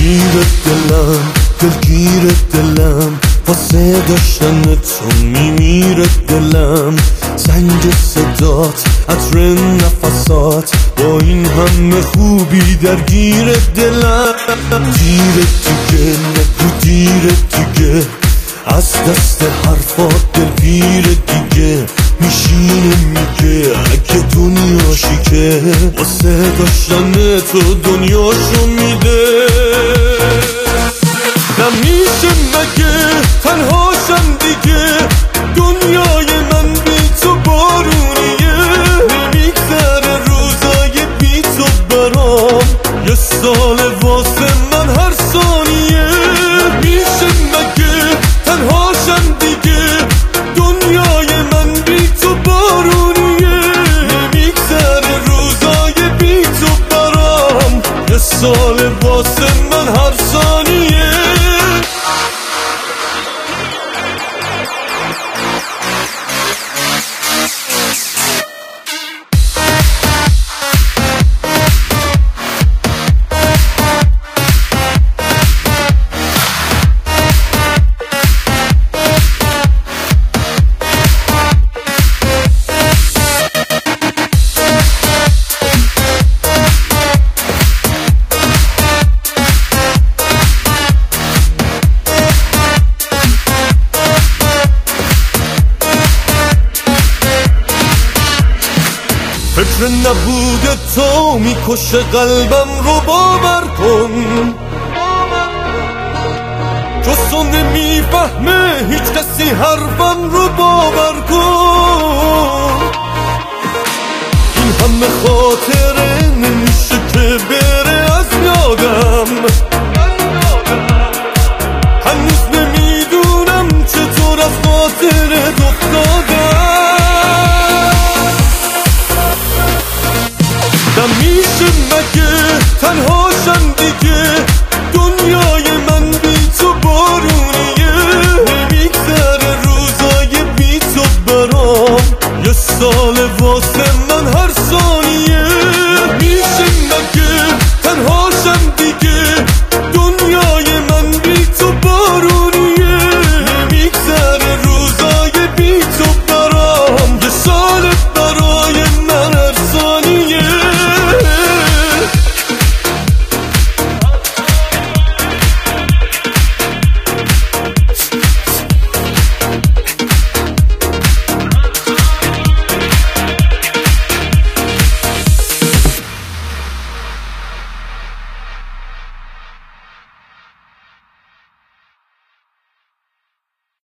دلگیر دلم واسه داشتن تو میمیره دلم. زنگ صدات، عطر نفسات، با این همه خوبی درگیر دلم. دیر دیگه نگو دیر دیگه، از دست حرفات دلگیر دیگه. میشینه میگه اگه دنیاشی که واسه داشتن تو دنیاشو میده. نمیشه مگه تنهاشم دیگه، دنیای من بی تو بارونیه. نمیگذره روزای بی تو برام، یه سال واسه من هر ثانیه. نمیشه مگه تنهاشم دیگه، دنیای من بی تو بارونیه. نمیگذره روزای بی تو برام، یه سال واسه من هر ثانیه. فکر نبود تو میکشه قلبم رو، باور کن. جز تو نمیفهمه هیچ کسی حرفم رو، باور کن. این همه خاطره نمیشه